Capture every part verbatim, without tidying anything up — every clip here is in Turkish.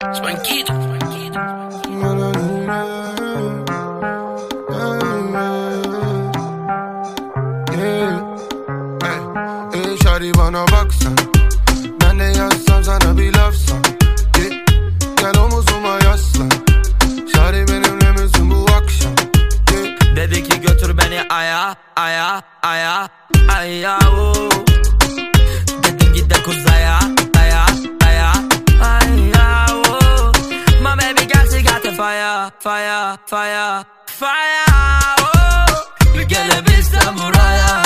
Spanquito. Ey şari bana baksan, ben de yazsam sana bir lafsan. Gel omuzuma yaslan, şari benimle misin bu akşam? Dedi ki götür beni aya, aya, aya, aya oh. Dedim git de kuzaya, aya, aya, aya oh. My baby got you got the fire, fire, fire, fire oh. Gelebilsem buraya,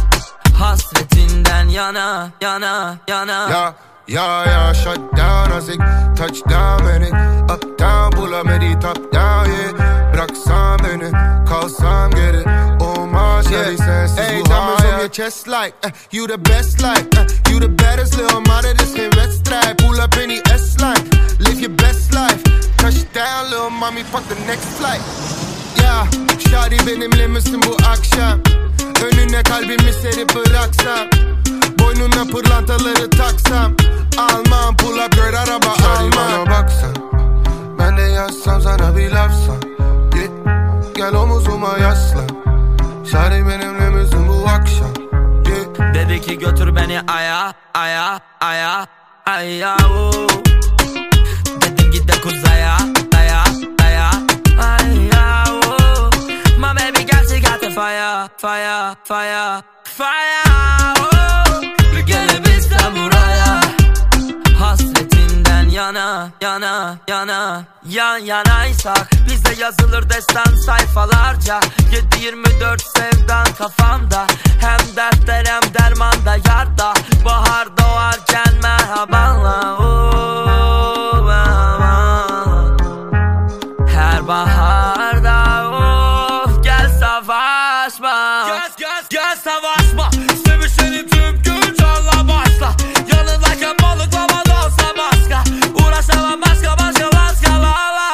hasretinden yana, yana, yana. Ya, ya, ya, shut down azik, touchdown beni, uptown bulamedi, top down yeah. Bıraksan beni, kalsam geri, olmaz yeah. Sensiz hey, bu hayat. Hey, your chest like, uh, you the best like, uh, you the baddest little mother, this geen wedstrijd. Pull up in die S-line, live your best life. Touchdown little mommy, fuck the next flight. Ya, şari benimle misin bu akşam? Önüne kalbimi serip bıraksam, boynuna pırlantaları taksam, almam pull up girl araba almam. Şari bana baksan, ben de yazsam sana bir lafsan. Yeah. Gel omuzuma yaslan, şari benimle misin bu akşam? Yeah. Dedi ki götür beni aya, aya, aya, aya oh. Dedim git de kuzaya, aya, aya, aya oh. My baby got you got the fire, fire, fire, fire oh. Gelebilsem buraya, hasretinden yana, yana, yana. Yan yanaysak bize yazılır destan sayfalarca. Yedi yirmi dört sevdan kafamda, hem dertler hem dermanda yarda. Bahar doğarken merhabanla oh, merhaba. Her baharda oh, gel savaşma. Gel, gel, gel savaşma. Sevişelim tüm gün canla başla. Yanındayken balıklama da olsa başka. Uğraşamam başka başka başkalarla.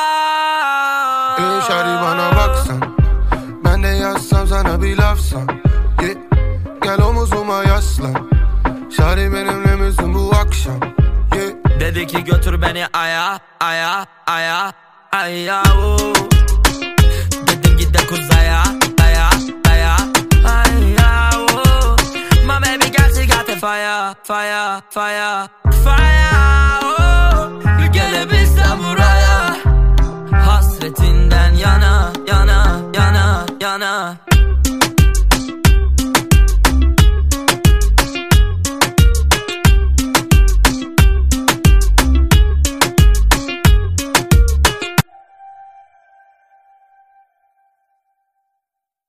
Ey şari bana baksan, ben de yazsam sana bir lafsan. Yeah. Gel omuzuma yaslan, şari benimle misin bu akşam? Yeah. Dedi ki götür beni aya, aya, aya, aya oh. Dedim git de kuzaya, aya, aya, aya oh. My baby got you got the fire, fire, fire, fire